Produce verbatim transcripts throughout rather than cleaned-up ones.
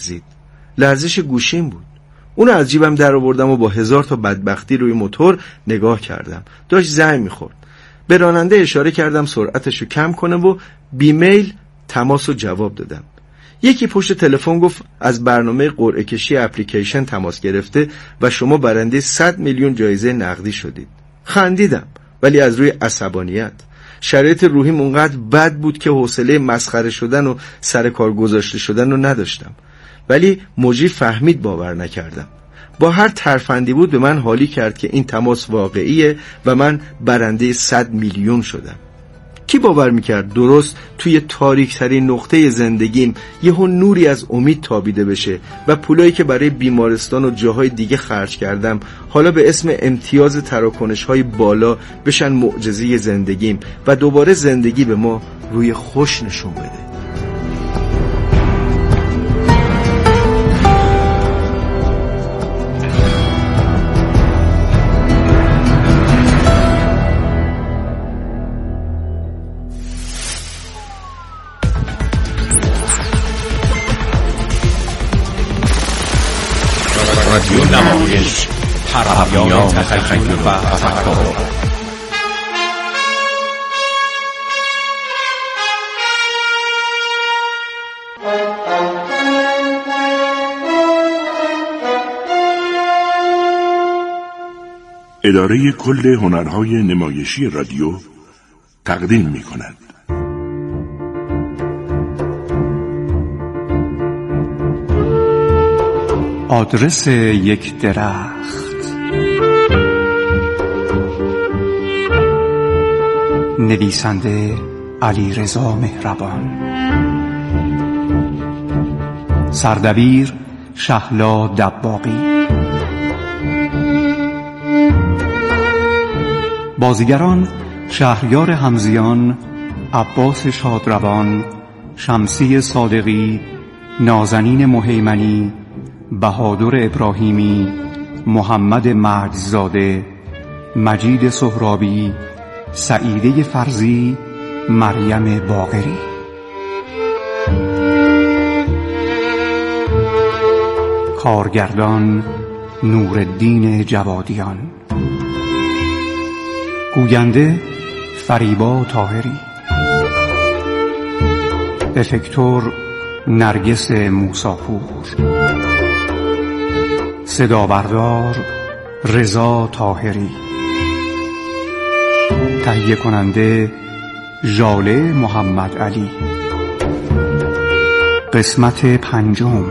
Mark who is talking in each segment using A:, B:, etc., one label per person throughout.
A: لرزید. لرزش گوشیم بود. اونو از جیبم در آوردم و با هزار تا بدبختی روی موتور نگاه کردم. داشت زنگ میخورد. به راننده اشاره کردم سرعتشو کم کنه و بیمیل تماس و جواب دادم. یکی پشت تلفن گفت از برنامه قرعه کشی اپلیکیشن تماس گرفته و شما برنده صد میلیون جایزه نقدی شدید. خندیدم ولی از روی عصبانیت. شرایط روحیم اونقدر بد بود که حوصله مسخره شدن و سر کار گذاشته شدن رو نداشتم. ولی مجری فهمید باور نکردم. با هر ترفندی بود به من حالی کرد که این تماس واقعیه و من برنده صد میلیون شدم. کی باور میکرد درست توی تاریک ترین نقطه زندگیم یهو نوری از امید تابیده بشه و پولایی که برای بیمارستان و جاهای دیگه خرج کردم حالا به اسم امتیاز تراکنش‌های بالا بشن معجزه زندگیم و دوباره زندگی به ما روی خوش نشون بده.
B: رادیو نمایش، پرهیان تخیل و تفکر.
C: اداره کل هنرهای نمایشی رادیو تقدیم می کند.
D: آدرس یک درخت. نویسنده علیرضا مهربان. سردبیر شهلا دباغی. بازیگران شهریار همزیان، عباس شادروان، شمسی صادقی، نازنین مهیمنی، بهادر ابراهیمی، محمد مجدزاده، مجید سهرابی، سعیده فرزی، مریم باقری. کارگردان نورالدین جوادیان. گوینده فریبا طاهری. افکتور نرگس موساپور. صدابردار رضا طاهری. تهیه کننده ژاله محمد علی. قسمت پنجم.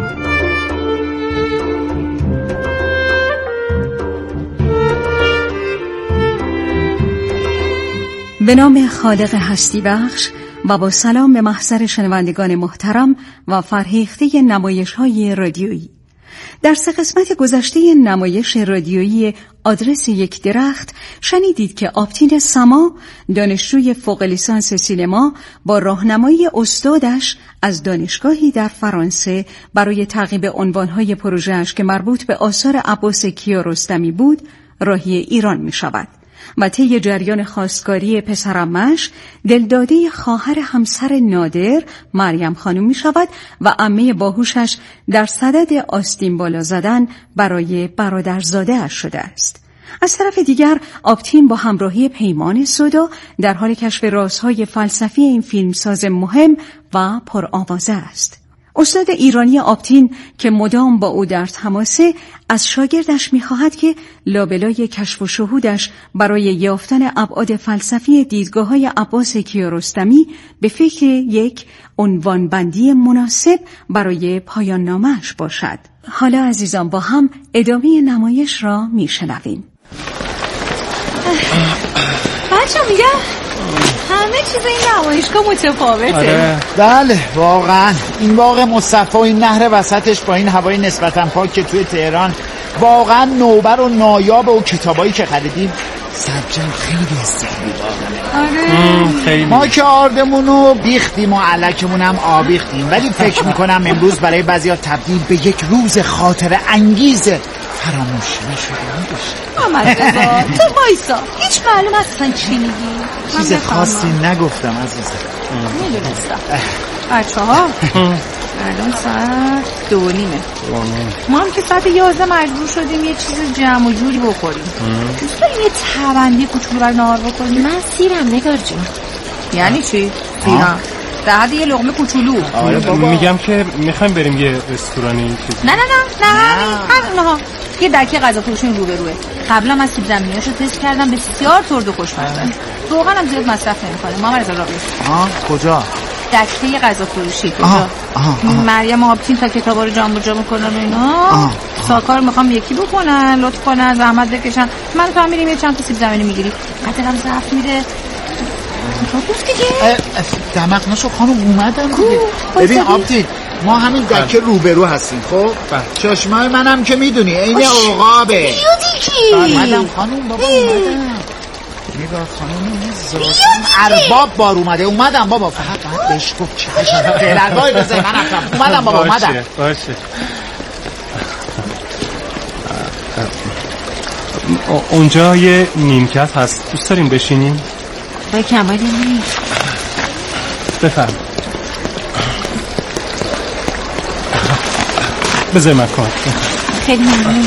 E: به نام خالق هستی بخش و با سلام به محضر شنوندگان محترم و فرهیخته نمایش‌های رادیویی. در سه قسمت گذشته نمایش رادیویی آدرس یک درخت شنیدید که آبتین سما، دانشجوی فوق لیسانس سینما، با راهنمایی استادش از دانشگاهی در فرانسه برای تعقیب عنوان‌های پروژه‌اش که مربوط به آثار عباس کیارستمی بود، راهی ایران می‌شود و طی جریان خواستگاری پسرعمه‌اش دلداده خواهر همسر نادر مریم خانم می شود و عمه باهوشش در صدد آستین بالا زدن برای برادرزاده اش شده است. از طرف دیگر آبتین با همراهی پیمان سودا در حال کشف رازهای فلسفی این فیلمساز مهم و پرآوازه است. استاد ایرانی آبتین که مدام با او در تماسه، از شاگردش می‌خواهد که لابلای کشف و شهودش برای یافتن ابعاد فلسفی دیدگاه‌های عباس کیارستمی به فکر یک عنوانبندی مناسب برای پایان نامه‌اش باشد. حالا عزیزان با هم ادامه نمایش را می‌شنویم.
F: بچه میگم همه چیز این نمایشگاه متفاوته.
G: آره. بله واقعا این باغ مصطفی و این نهر وسطش با این هوای نسبتا پاک که توی تهران واقعا نوبر و نایاب و کتابایی که خریدیم سبجان خیلی استقبال
F: آره.
G: ما که آردمونو بیختیم و علکمون هم آبیختیم، ولی فکر میکنم امروز برای بعضیا تبدیل به یک روز خاطره انگیز فراموش نشده میشه.
F: محمد رضا تو وایسا، هیچ معلوم اصلا چی میگی؟
G: چیز خاصی نگفتم عزیزم.
F: میدونستم. بچه ها الان ساعت دو نیمه. ما هم که ساعت یازده مجبور شدیم یه چیز جمع و جوری بخوریم. دوست داریم یه تبندی کوچولو برای نهار بخوریم؟
H: من سیرم نگار جون.
F: یعنی چی؟ سیرم در حد یه لقمه کوچولو.
I: آره بابا میگم که میخوایم بریم یه رستورانی.
F: نه نه نه نه همین همینها یه دکه غذا فروشی روبروه. قبلا من سیب زمینیاشو تست کردم، بسیار ترد و خوشمزه. روغن هم زیاد مصرف نمی‌کنه. ما مرز راوی.
G: آه کجا؟
F: دکه غذا فروشی کجا؟ مریم آبتین تا کتابا رو جمع جمع کنن اینا. ساکار میخوام یکی بکنن، لطف کنن، زحمت بکشن. من تو میریم یه چند تا سیب زمینی میگیری. قدرم ضعف میره. گفت دیگه
G: دمق نشو خانم اومدم دیگه. ببین آبتین ما همین دکه روبرو هستیم. خب چشمای منم که میدونی عین عقابه.
F: بیو دیگه
G: اومدم خانم بابا اومدم. نگاه خانم زرستم ارباب بار اومده. اومدم بابا فقط باید بهش گفت چشم درگاهی بزن. من رفتم اومدم بابا اومدم.
I: باشه باشه. اونجا یه نیمکت هست، دوست داریم بشینیم؟
H: با کمالی نیست.
I: بفرم. بذار من کار.
H: خیلی ممنون.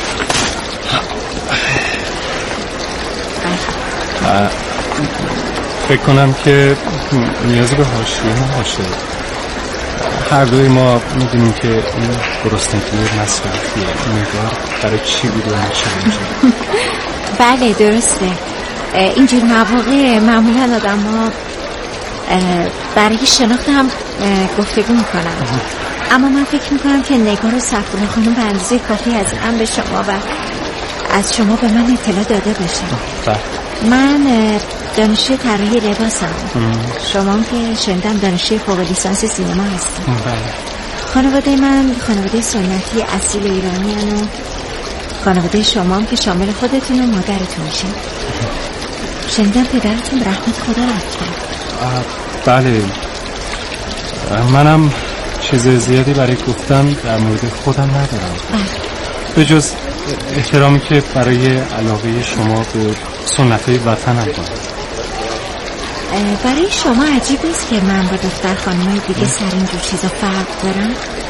I: فکر کنم که نیازی به حاشیه نباشه. هر دوی ما میدونیم که این گرسنگی مصرفیه. نگار برای چی بود و چه
H: بله درسته. اینجور مواقع معمولا آدم ها برای شناخت هم گفتگو میکنن، اما من فکر میکنم که نگار و صفونه خانم به اندازه کافی از این به شما و از شما به من اطلاع داده بشه. من دانشجوی طراحی لباسم. شما هم که شنیدم دانشجوی فوق لیسانس سینما هستم. خانواده من خانواده سنتی اصیل ایرانی هستن و خانواده شما هم که شامل خودتون و مادرتون میشه. شنیدم پدرتون رحمت خدا رفت.
I: بله منم چیز زیادی برای گفتن در مورد خودم ندارم به جز احترامی که برای علاقه شما به سنت‌های وطنم دارم.
H: برای شما عجیب نیست که من با دختر خانم‌های دیگه سر اینجور چیزا فرق دارم؟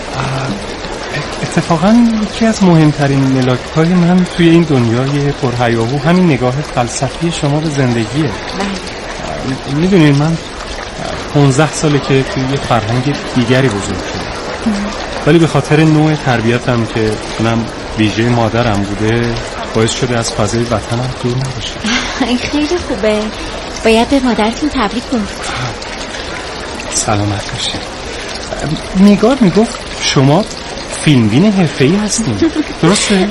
I: اتفاقا یکی از مهمترین ملاک‌های من توی این دنیای پرهیاهو همین نگاه فلسفی شما به زندگیه. بله. میدونین من پانزده ساله که توی یه فرهنگ دیگری بزرگ شدم، ولی به خاطر نوع تربیتم که اونم ویژه مادرم بوده باعث شده از فضای وطنم دور نباشم.
H: خیلی خوبه. باید به مادرتون تبریک گفت.
I: سلامت باشید. نگار میگفت شما فیلمبین حرفه‌ای هستین، درسته؟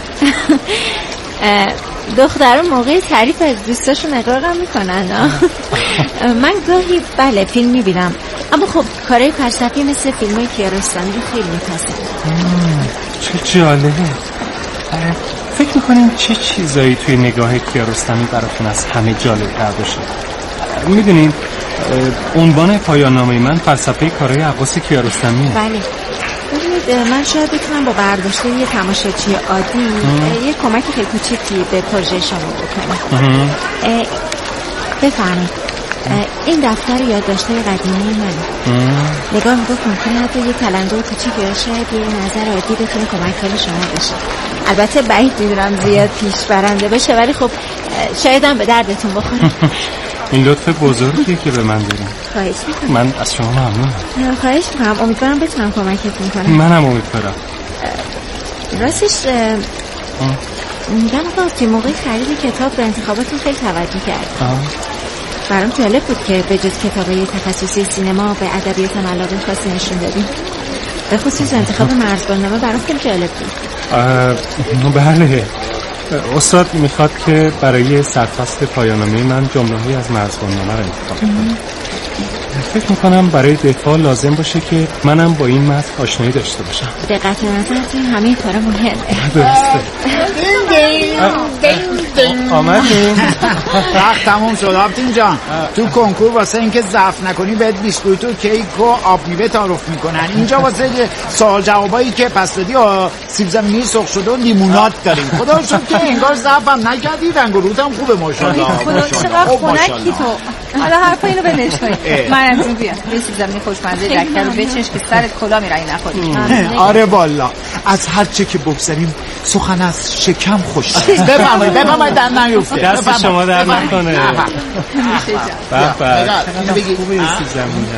H: دختران موقع تعریف از دوستاشون اقرارم میکنن. من گاهی بله فیلم میبینم، اما خب کارهای فلسفی مثل فیلمای کیارستمی رو خیلی میپسندم.
I: چه جالبه. فکر میکنین چه چیزایی توی نگاه کیارستمی براتون از همه جالب‌تر باشه؟ میدونین عنوان پایان نامه من فلسفه کارهای عباس کیارستمیه.
H: بله. ببینید من شاید بتونم با برداشته یه تماشاچی عادی یه کمک خیلی کوچیکی به پروژه شما بکنم. بفرمایید. این دفتر یادداشت‌های قدیمی منه. نگاه میگفت ممکنه حتی یه تلنگر کوچیک یا شاید یه نظر عادی بتونه کمک خیلی شما بشه. البته بعید میدونم زیاد پیش برنده باشه، ولی خب شاید هم به دردتون بخوره.
I: این لطف بزرگیه که به من داریم.
H: خواهش میکنم.
I: من از شما ممنونم.
H: خواهش میکنم. امیدوارم بتونم کمکتون کنم.
I: منم امیدوارم.
H: راستش میگم آقا توی موقع خرید کتاب به انتخاباتون خیلی توجه کرد. برام جالب بود که به جز کتابای تخصصی سینما به ادبیاتم علاقه خاصی نشون دادیم. به خصوص انتخاب مرزبان‌نامه برام خیلی جالب بود.
I: بله. استاد میخواد که برای سرفصل پایان‌نامه من جمله‌هایی از مرزبان‌نامه رو انتخاب کنم. فکر میکنم برای دفاع لازم باشه که منم با این متن آشنایی داشته باشم.
H: دقت نظرتون همه کارا مهمه.
I: درسته. آمدیم.
G: وقت تموم شد آبتین جان. تو کنکور واسه اینکه ضعف نکنی بهت بیسکویت و کیک و آب میوه تعارف میکنن. اینجا واسه سوال جوابایی که پس دادی سیب زمینی سرخ شده و لیمونات داریم. خدا شکر که انگار ضعفم نکردی. رنگ و روتم خوبه ماشاءالله.
F: خدا چقدر خنکی تو. حالا حرفا اینو بلش کنید. مریم جون بیا یه سیب زمینی خوشمزه دکتر رو بچش که سر کلا میره این نخوری.
G: آره والا از هر چه که بگذاریم سخن از شکم خوش. بفرمایید بفرمایید در نیفته.
I: دست شما در نکنه.
G: بابا
I: بگید خوبه این سیب زمینه.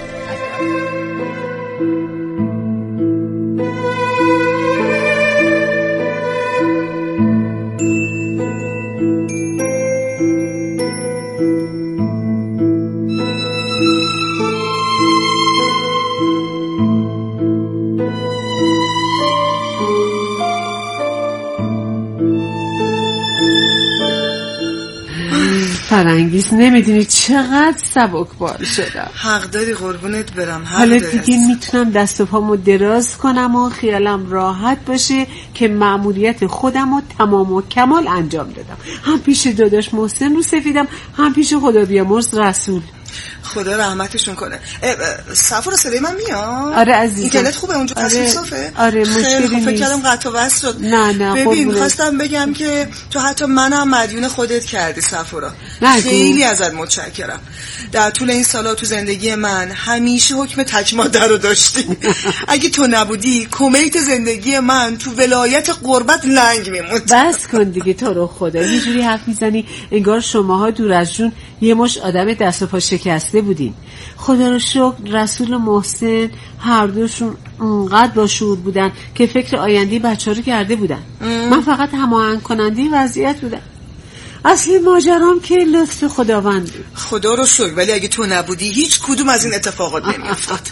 J: فرنگیز نمیدونی چقدر سبکبار شدم.
K: حق داری قربونت برم.
J: حالا دیگه میتونم دست و پامو دراز کنم و خیالم راحت باشه که مأموریت خودم رو تمام و کمال انجام دادم. هم پیش داداش محسن رو سفیدم هم پیش خدا بیامرز رسول.
K: خدا رحمتشون کنه. صفا رو صدای من میاد؟
J: آره عزیزم.
K: اینترنت خوبه اونجا؟
J: آره.
K: تصویر صافه؟
J: آره مشکلی نیست.
K: فکر کردم قطع و وصل شد.
J: نه نه
K: ببین خواستم بگم که تو حتی منم مدیون خودت کردی صفا رو. خیلی ازت متشکرم. در طول این سالا تو زندگی من همیشه حکم تک مادر رو داشتی. اگه تو نبودی کمیت زندگی من تو ولایت غربت لنگ میموند.
J: بس کن دیگه تو رو خدا. یه جوری حرف میزنی انگار شماها دور از جون یه مش آدم دست و پا شکسته بودین. خدا رو شکر رسول و محسن هر دوشون اونقدر با شعور بودن که فکر آینده بچه رو کرده بودن. من فقط هماهنگ کننده وضعیت بودم. اصلی ماجرام که لطف خداوند بود.
K: خدا رو شکر. ولی اگه تو نبودی هیچ کدوم از این اتفاقات نمیافتاد.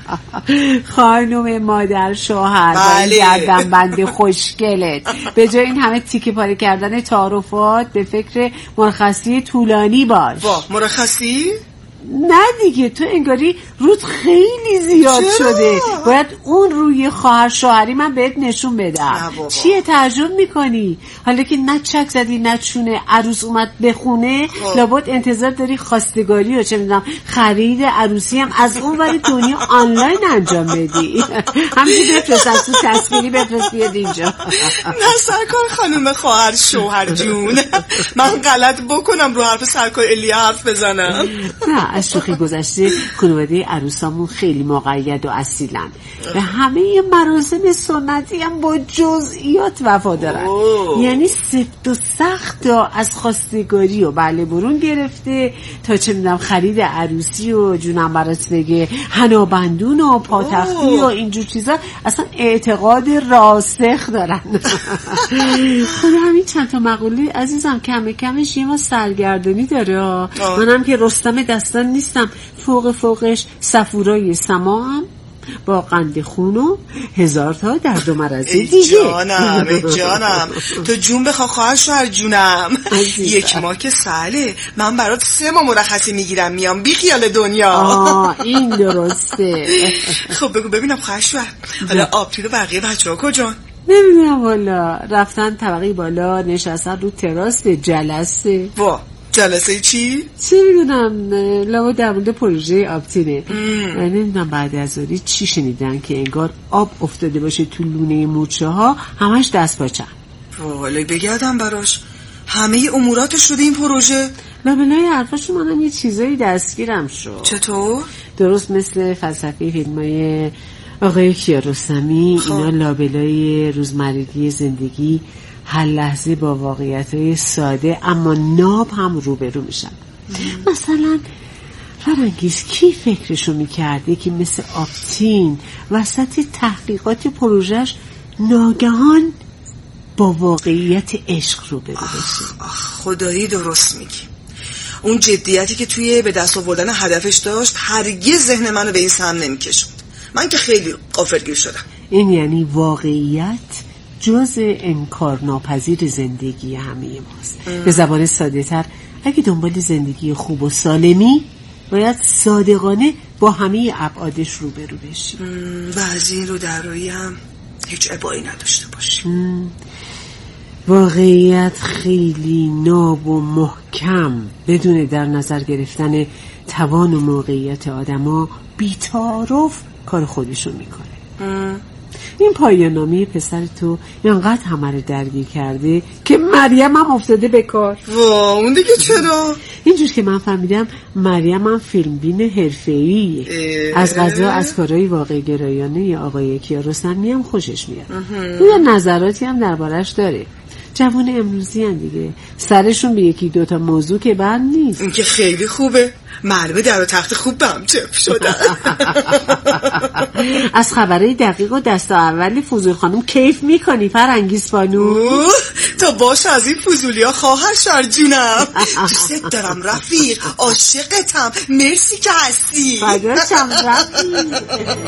J: خانم مادر شوهر
K: بله.
J: گردن بند خوشگلت به جای این همه تیکه پاره کردن تعارفات به فکر مرخصی طولانی باش.
K: وا مرخصی؟
J: نه دیگه تو انگاری رود خیلی زیاد
K: چرا؟
J: شده. باید اون روی خواهر شوهری من بهت نشون بدم. چیه تعجب میکنی؟ حالا که نه چک زدی نه چونه عروس اومد بخونه لابد انتظار داری خواستگاری و چه میدونم خرید عروسی هم از اون ولی دنیا آنلاین انجام بدی. همینجوری بفرست از تو تصویری بفرست بیاد اینجا.
K: نه سرکار خانم خواهر شوهر جون من غلط بکنم رو حرف سرکار الیا حرف بزنم.
J: نه از شوخی گذشته خانواده عروسامون خیلی مقید و اصیلن و همه مراسم سنتی هم با جزئیات وفادارن. یعنی سفت و سخت از خواستگاری و بله برون گرفته تا چه میدونم خرید عروسی و جونم برات بگه حنابندون و پاتختی و اینجور چیزا اصلا اعتقاد راسخ دارن. خود همین چند تا مقوله عزیزم کم کمش یه ما سرگردانی داره. منم که رستم دستان نیستم. فوق فوقش صفورای سمام با قند خون و هزار تا درد و مرض دیگه.
K: ای جانم ای جانم تو جون بخوا خواهر شوهر جونم. یک ماه که ساله من برات سه ماه مرخصی میگیرم میام بی خیال دنیا.
J: آه این درسته.
K: خب بگو ببینم خواهر شوهر حالا آبتی رو بقیه بچه ها کجان؟
J: نمیدونم والا رفتن طبقه بالا نشستن رو تراس جلسه.
K: وا جلسه چی؟
J: چی میدونم لابا در مورد پروژه آبتینه. نمیدونم بعد از آری چی شنیدن که انگار آب افتاده باشه تو لونه مورچه ها همش دست پاچن.
K: والا بگردم براش همه اموراتش شده این پروژه.
J: لابلای حرفاشو منم یه چیزایی دستگیرم شد.
K: چطور؟
J: درست مثل فلسفه فیلمای آقای کیارستمی. اینا لابلای روزمرگی زندگی هر لحظه با واقعیت‌های ساده اما ناب هم روبرو میشن. مثلا فرنگیز کی فکرشو میکرده که مثل آبتین وسط تحقیقات پروژهش ناگهان با واقعیت عشق روبرو بشه؟
K: خدایی درست میگی. اون جدیتی که توی به دست آوردن هدفش داشت هرگز ذهن منو به این سهم نمیکشوند. من که خیلی غافلگیر شدم.
J: این یعنی واقعیت جزء انکارناپذیر زندگی همه ماست. ام. به زبان ساده تر اگه دنبال زندگی خوب و سالمی باید صادقانه با همه ابعادش روبرو بشی
K: و از این رو درایی هم هیچ ابایی نداشته باشی.
J: واقعیت خیلی ناب و محکم بدون در نظر گرفتن توان و موقعیت آدما بی‌تعارف کار خودشو میکنه. این پایان‌نامه پسر تو اینقدر همه رو درگیر کرده که مریم هم افتاده به کار.
K: وا اون دیگه چرا؟
J: اینجور که من فهمیدم مریم هم فیلمبین حرفه‌ایه. از قضا از کارهای واقع گرایانه آقای کیارستمی هم خوشش میاد. یه نظراتی هم دربارش داره. جوان امروزی هم دیگه سرشون به یکی دوتا موضوع که بند نیست.
K: این که خیلی خوبه. معلومه در و تخت خوب به هم چپ شدن.
J: از خبرهای دقیق و دست اولی فضول خانم کیف میکنی فرنگیز بانو؟
K: تا باش از این فضولی ها خواهر شر جونم. دوست دارم رفیق، عاشقتم، مرسی که هستی.
J: فداشم رفیق.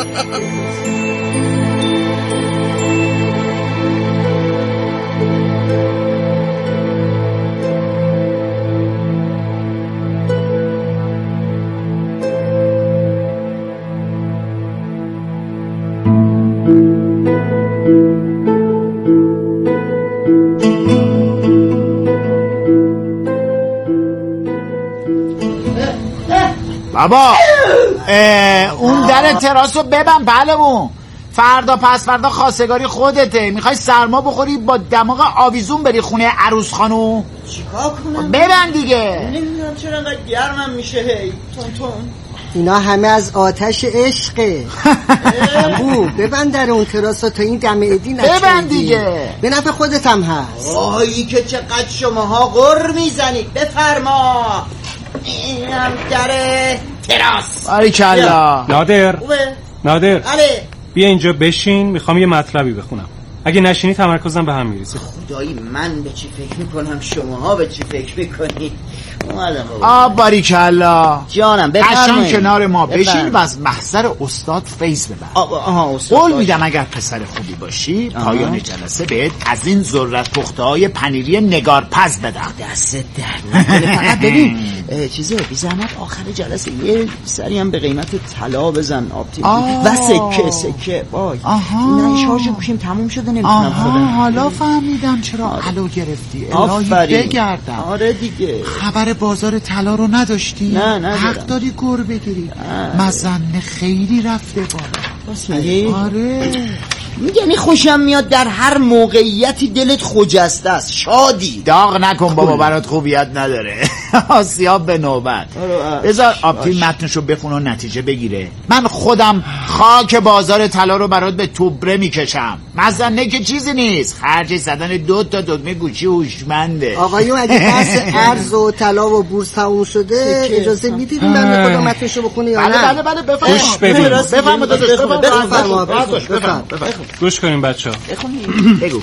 G: بابا اون در تراس رو ببن پهلوون. فردا پس فردا خواستگاری خودته. میخوای سرما بخوری با دماغ آویزون بری خونه عروس خانو؟
L: چیکار کنم؟
G: ببن دیگه.
L: نمیدونم چرا انقدر گرمم میشه. هی تون تون
M: اینا همه از آتش عشقه. ابو ببند در اون تراسا تا این دم ادی نچندی.
G: ببند دیگه.
M: به نفع خودت هم هست.
L: آهی که چقدر شماها غر میزنید. بفرما. اینم در تراس.
G: باریکلا.
I: نادر نادر
L: بله.
I: بیا اینجا بشین، میخوام یه مطلبی بخونم. اگه نشینی تمرکزم به هم میریزه.
L: خدایی من به چی فکر میکنم، شماها به چی فکر میکنید؟ اومدم بابا.
G: آ باریکلا
L: جانم
G: بفرمایید. قشنگ کنار ما بشین و از محضر استاد فیض ببر.
L: آها استاد.
G: قول میدم اگر پسر خوبی باشی پایان جلسه بهت از این ذرت پخته های پنیری نگارپز بدم.
L: دست درد نکنه. فقط ببین چیزه بی زحمت آخر جلسه یه سری هم به قیمت طلا بزن آپتیک و سکه سکه. وای نه شارژ گوشیم تموم شده نمیتونم خودم.
G: حالا فهمیدم چرا علو گرفتی. الهی بگردم.
L: آره دیگه.
G: خبر بازار طلا رو نداشتی؟
L: نه نه
G: حق داری گر بگیری. مزنه خیلی رفته بالا. آره
L: یعنی خوشم میاد در هر موقعیتی دلت خجسته است، شادی.
G: داغ نکن بابا برات خوبیت نداره. آسیاب به نوبت. بذار آپتین متنشو بخون و نتیجه بگیره. من خودم خاک بازار طلا رو برات به توبره میکشم. مزنه که چیزی نیست، خرج زدن دو تا دکمه گوشی هوشمنده.
M: آقایون اگه بحث ارز و طلا و بورس تموم شده اجازه میدید من خودم متنشو بخونه یا نه؟
G: بله بله بله بفرمایید.
I: گوش بدید.
G: بفرمایید.
M: بفرمایید.
I: گوش کنیم بچه ها.
G: بگو.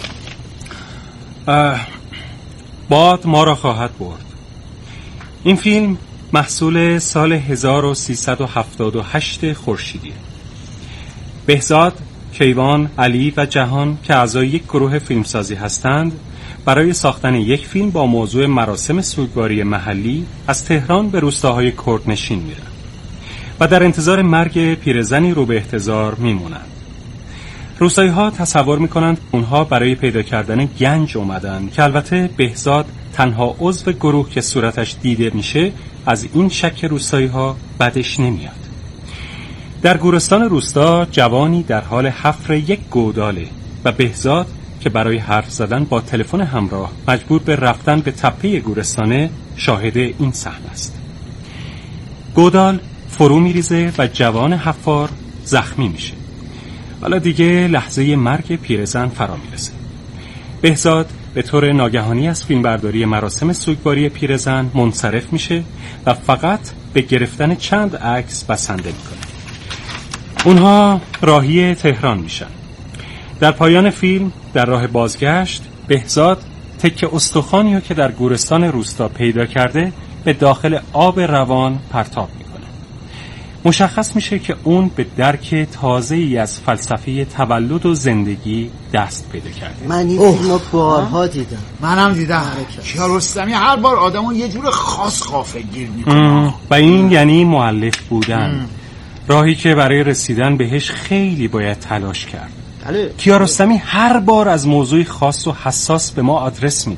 I: باد ما را خواهد برد. این فیلم محصول سال هزار و سیصد و هفتاد و هشت خورشیدیه. بهزاد، کیوان، علی و جهان که اعضای یک گروه فیلمسازی هستند برای ساختن یک فیلم با موضوع مراسم سوگواری محلی از تهران به روستاهای کردنشین میرن و در انتظار مرگ پیرزنی رو به احتضار میمونند. روستایی ها تصور میکنند اونها برای پیدا کردن گنج اومدن که البته بهزاد تنها عضو گروه که صورتش دیده میشه از این شک روستایی ها بدش نمیاد. در گورستان روستا جوانی در حال حفر یک گوداله و بهزاد که برای حرف زدن با تلفن همراه مجبور به رفتن به تپه گورستانه شاهد این صحنه است. گودال فرو میریزه و جوان حفار زخمی میشه. حالا دیگه لحظه مرگ پیرزن فرا میرسه. بهزاد به طور ناگهانی از فیلمبرداری مراسم سوگواری پیرزن منصرف میشه و فقط به گرفتن چند عکس بسنده میکنه. اونها راهی تهران میشن. در پایان فیلم در راه بازگشت بهزاد تکه استخوانی رو که در گورستان روستا پیدا کرده به داخل آب روان پرتاب میکنه. مشخص میشه که اون به درک تازه‌ای از فلسفه تولد و زندگی دست پیدا کرده.
M: من این فیلمو بارها دیدم.
G: منم دیدم. کیارستمی هر بار آدمو یه جور خاص غافلگیر میکنه.
I: و این یعنی مؤلف بودن. ام. راهی که برای رسیدن بهش خیلی باید تلاش کرد. کیارستمی هر بار از موضوعی خاص و حساس به ما آدرس میده.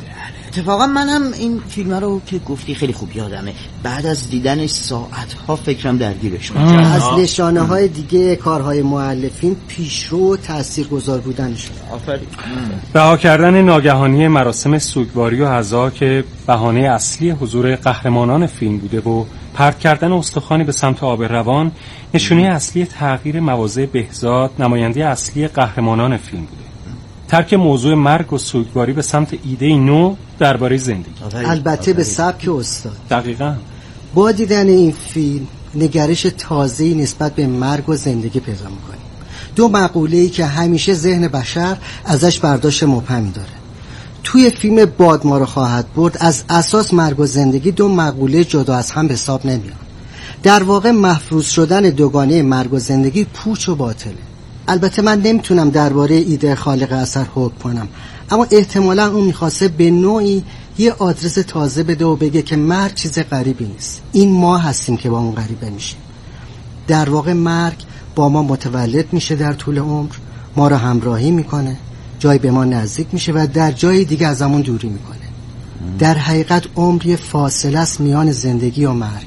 L: اتفاقا منم این فیلم رو که گفتی خیلی خوب یادمه. بعد از دیدنش ساعتها فکرم درگیرش بود.
M: از نشانه های دیگه کارهای مؤلفین پیشرو و تاثیرگذار بودنشون.
L: آفرین.
I: رها کردن ناگهانی مراسم سوگواری و عزا که بهانه اصلی حضور قهرمانان فیلم بوده و پرت کردن استخوانی به سمت آب روان نشونه اصلی تغییر مواضع بهزاد، نماینده اصلی قهرمانان فیلم بوده. ترک موضوع مرگ و سوگواری به سمت ایده نو درباره زندگی.
M: البته به سبک استاد.
I: دقیقاً.
M: با دیدن این فیلم نگرش تازه‌ای نسبت به مرگ و زندگی پیدا می‌کنیم. دو مقوله‌ای که همیشه ذهن بشر ازش برداشت مبهمی داره. توی فیلم باد ما رو خواهد برد از اساس مرگ و زندگی دو مقوله جدا از هم به حساب نمیان. در واقع مفروض شدن دوگانه مرگ و زندگی پوچ و باطله. البته من نمیتونم درباره ایده خالق اثر حکم کنم، اما احتمالاً اون میخواسته به نوعی یه آدرس تازه بده و بگه که مرگ چیز غریبی نیست. این ما هستیم که با اون غریبه میشیم. در واقع مرگ با ما متولد میشه در طول عمر، ما رو همراهی میکنه، جای به ما نزدیک میشه و در جای دیگه از همون دوری میکنه. در حقیقت عمر یه فاصله است میان زندگی و مرگ.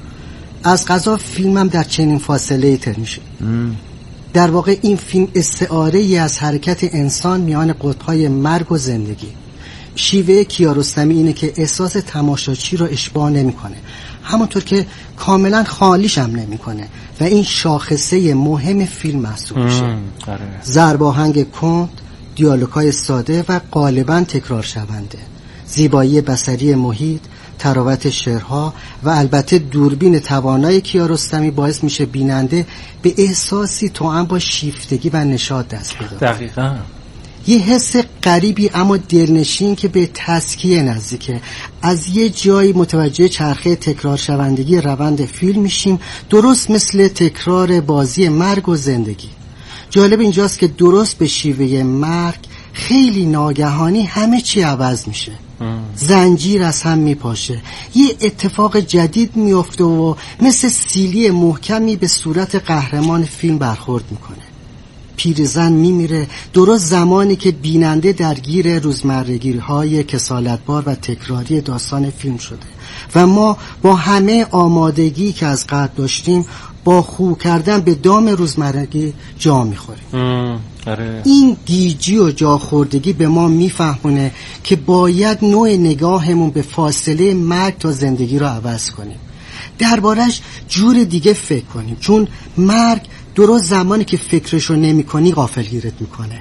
M: از قضا فیلمم در چنین فاصله‌ای تر میشه. در واقع این فیلم استعاره‌ای از حرکت انسان میان قطب‌های مرگ و زندگی. شیوه کیارستمی اینه که احساس تماشاچی رو اشباع نمی‌کنه، همونطور که کاملا خالیش هم نمی‌کنه و این شاخصه مهم فیلم محسوب میشه. ضرب آهنگ کند، دیالوگ‌های ساده و غالباً تکرار شونده، زیبایی بصری محیط، تراوت شعرها و البته دوربین توانای کیارستمی باعث میشه بیننده به احساسی توأم با شیفتگی و نشاط دست پیدا کنه.
I: دقیقاً.
M: یه حس غریبی اما دلنشین که به تسکیه نزدیکه. از یه جایی متوجه چرخه تکرار شوندگی روند فیلم میشیم، درست مثل تکرار بازی مرگ و زندگی. جالب اینجاست که درست به شیوه مرگ خیلی ناگهانی همه چی عوض میشه. زنجیر از هم میپاشه، یه اتفاق جدید میفته و مثل سیلی محکمی به صورت قهرمان فیلم برخورد میکنه. پیرزن میمیره درست زمانی که بیننده درگیر روزمرگی‌های کسالتبار و تکراری داستان فیلم شده و ما با همه آمادگی که از قبل داشتیم با خو کردن به دام روزمرگی جا میخوریم. این گیجی و جاخوردگی به ما میفهمونه که باید نوع نگاهمون به فاصله مرگ تا زندگی رو عوض کنیم، دربارش جور دیگه فکر کنیم، چون مرگ درست زمانی که فکرشو نمی کنی غافلگیرت میکنه.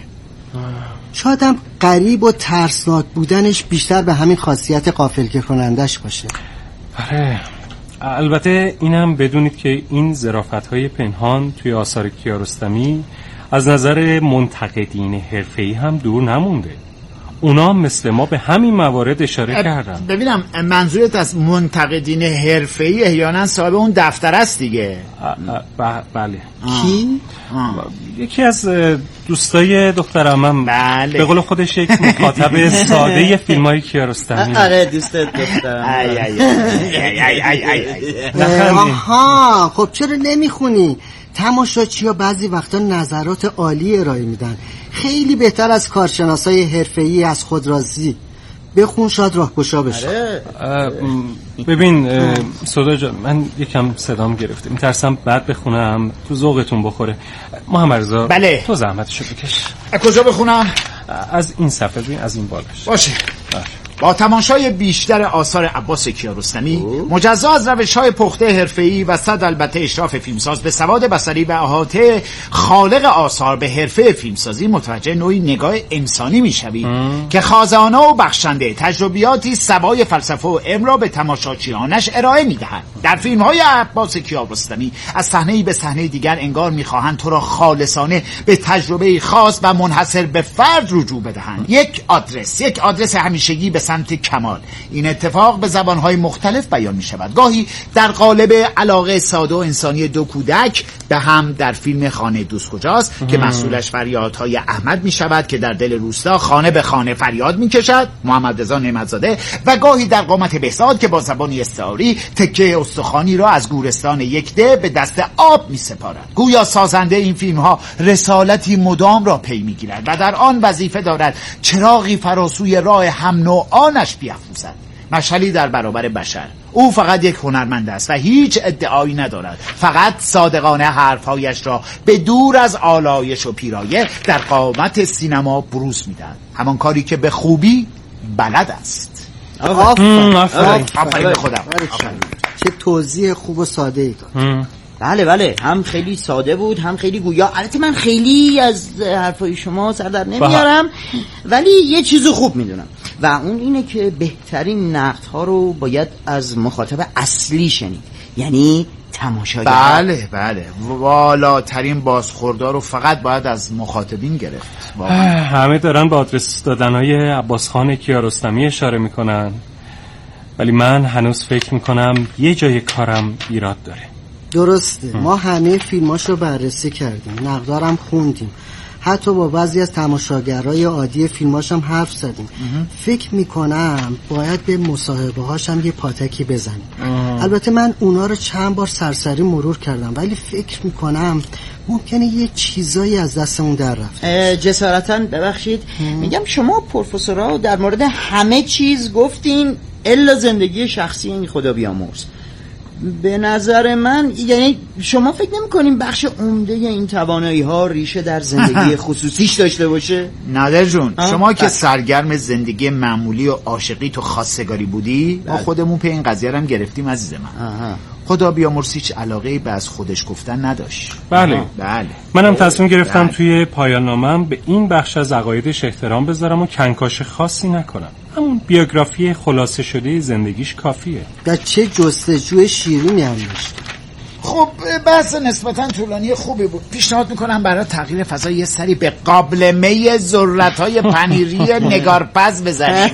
M: شاید هم غریب و ترسناک بودنش بیشتر به همین خاصیت غافلگیر کنندش باشه.
I: آره، البته اینم بدونید که این ظرافت‌های پنهان توی آثار کیارستمی از نظر منتقدین حرفه‌ای هم دور نمونده. اونا مثل ما به همین موارد اشاره کردن.
G: ببینم منظورت از منتقدین حرفه‌ای احیانا صاحب اون دفتر است دیگه.
I: بله.
M: کی؟
I: یکی از دوستای دخترم.
G: بله.
I: به قول خودش یک مخاطب ساده فیلم‌های کیارستمی.
L: آره دوست دخترم.
G: ای ای ای ای ای.
M: آها، خب چرا نمیخونی؟ تماشاچی‌ها بعضی وقتا نظرات عالی ارائه میدن، خیلی بهتر از کارشناسای حرفه‌ای از خود راضی. بخون شاید راهگشا بشه.
I: ببین سودا جان، من یکم صدام گرفته، میترسم بعد بخونم تو ذوقتون بخوره. محمد رضا
G: بله.
I: تو زحمتشو بکش.
G: از کجا بخونم؟
I: از این صفحه ببین، از این بالاش
G: باشه. با تماشای بیشتر آثار عباس کیارستمی مجزا از روش‌های پخته حرفه‌ای و صد البته اشراف فیلمساز به سواد بصری و احاطه خالق آثار به حرفه فیلمسازی متوجه نوعی نگاه انسانی می‌شوید که خازانه و بخشنده تجربیاتی سوای فلسفه و علم را به تماشاچیانش ارائه می‌دهند. در فیلم‌های عباس کیارستمی از صحنه‌ای به صحنه دیگر انگار می‌خواهند تو را خالصانه به تجربه خاص و منحصر به فرد رجوع بدهند. یک آدرس، یک آدرس همیشگی به سمت کمال. این اتفاق به زبانهای مختلف بیان می شود، گاهی در قالب علاقه ساده و انسانی دو کودک به هم در فیلم خانه دوست کجاست که محصولش فریادهای احمد می شود که در دل روستا خانه به خانه فریاد می کشد، محمد رضا نعمتزاده، و گاهی در قامت بهزاد که با زبانی استعاری تکه استخوانی را از گورستان یکده به دست آب می سپارد. گویا سازنده این فیلم ها رسالتی مدام را پی می گیرد و در آن وظیفه دارد چراغی فراسوی راه هم نوع آنش بیفروزد. مشعلی در برابر بشر. او فقط یک هنرمند است و هیچ ادعایی ندارد، فقط صادقانه حرفهایش را به دور از آلایش و پیرایه در قامت سینما بروز میدهد، همان کاری که به خوبی بلد است.
M: آفرین
G: آفرین به خودم.
M: چه توضیح خوب و ساده ای داد.
L: بله بله، هم خیلی ساده بود هم خیلی گویا. البته من خیلی از حرفای شما سر در نمیارم، ولی یه چیزو خوب میدونم و اون اینه که بهترین نقدها رو باید از مخاطب اصلی شنید، یعنی تماشاگر.
G: بله بله، والاترین بازخوردها رو فقط باید از مخاطبین گرفت.
I: همه دارن با آدرس دادنهای عباس خان کیارستمی اشاره میکنن، ولی من هنوز فکر میکنم یه جای کارم ایراد داره.
M: درسته، ما همه فیلماش رو بررسی کردیم، نقدارم خوندیم، حتی با بعضی از تماشاگرای عادی فیلماش هم حرف زدیم. فکر میکنم باید به مصاحبه هاشم یه پاتکی بزنیم. البته من اونا رو چند بار سرسری مرور کردم، ولی فکر میکنم ممکنه یه چیزایی از دستمون در رفت.
L: جسارتاً ببخشید میگم شما پروفسورها در مورد همه چیز گفتین الا زندگی شخصی این خدا بیامرز. به نظر من یعنی شما فکر نمی کنیم بخش عمده این توانایی ها ریشه در زندگی خصوصیش داشته باشه؟
G: نادر جون، شما که سرگرم زندگی معمولی و عاشقی تو خواستگاری بودی، ما خودمون پی این قضیه هم گرفتیم عزیز من. آها. خدا بیامرز هیچ علاقه‌ای به از خودش گفتن نداشت.
I: بله
G: بله.
I: منم تصمیم گرفتم بله. توی پایان نامه‌ام به این بخش از عقایدش احترام بذارم و کنکاش خاصی نکنم. همون بیوگرافی خلاصه شده زندگیش کافیه.
M: در چه جستجوی شیرینی هم داشت.
G: خب بحث نسبتا طولانی خوبی بود. پیشنهاد میکنم برای تغییر فضا یه سری به قابلمه ذرت‌های پنیری نگارپز بزنیم.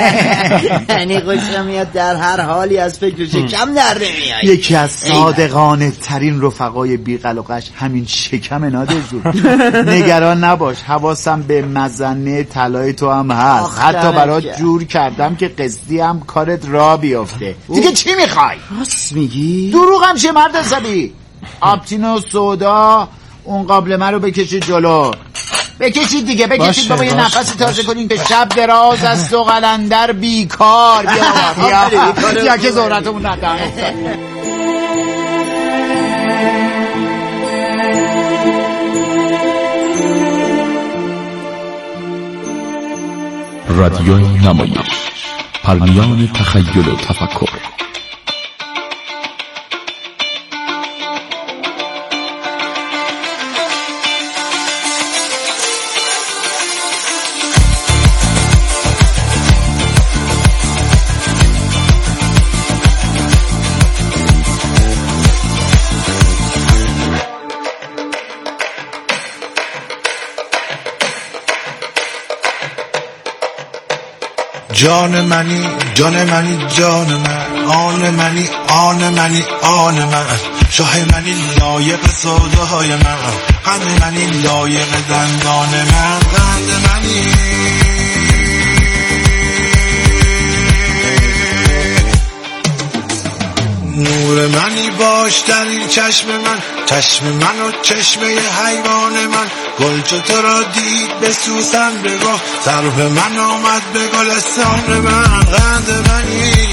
L: یعنی خوشم میاد در هر حالی از فکرش کم در نمیاد.
G: یکی از صادقانه ترین رفقای بی‌قلقش همین شکم نادر جون. نگران نباش، حواسم به مزنه طلای تو هم هست. حتی برات جور کردم که قصدی هم کارت را بیافته. دیگه چی میخوای؟
L: راست میگی؟
G: دروغم چه مرد حسابی؟ آبتینو سودا اون قابلمه رو بکشید جلو. بکشید دیگه، بکشید بابا، یه نفسی تازه کنین که شب دراز است و قلندر بیکار. بیا بیا یا که زهرتمون ندارم.
B: رادیو نمایش، پرمیان تخیل و تفکر.
N: جان منی جان منی جان من، آن منی آن منی آن من، شاه منی لایق سودای من، قند منی لایق دندان من، قند منی نور منی باش در این چشم من، چشم من و چشمه حیوان من، گل چو تو را دید به سوسن بگاه، سرو من آمد به گلستان من، قند منی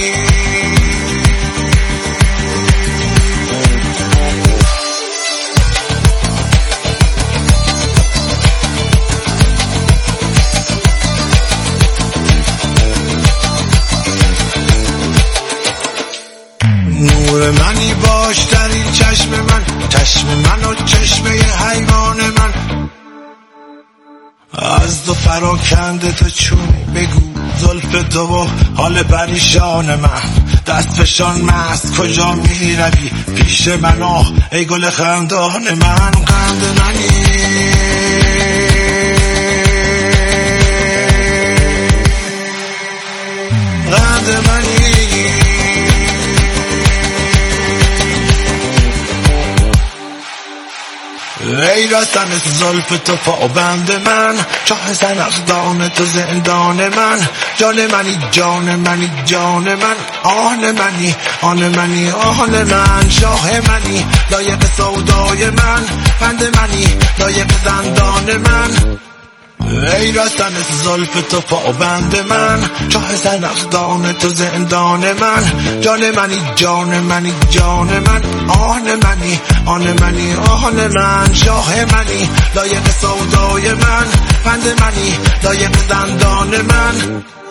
N: نور منی باش در این چشم من، چشم من و چشمه حیوان من، از دو فراکنده تو چون بگو زلف تو و حال پریشان من، دست فشان مست کجا می روی پیش من، آه ای گل خندان من، قند منی قند منی ای رستن زلف تو پابند من، چاه زنخدان تو زندان من، جان منی جان منی جان من، آن منی آن منی آن من، شاه منی لایق سودای من، قند منی لایق زندان من، ای رسن زلف تو پابند من، چاه زنخدان تو زندان من. جان منی جان منی جان من، آن منی آن منی آن من. شاه منی لایق سودای من، پند منی لایق زندان من.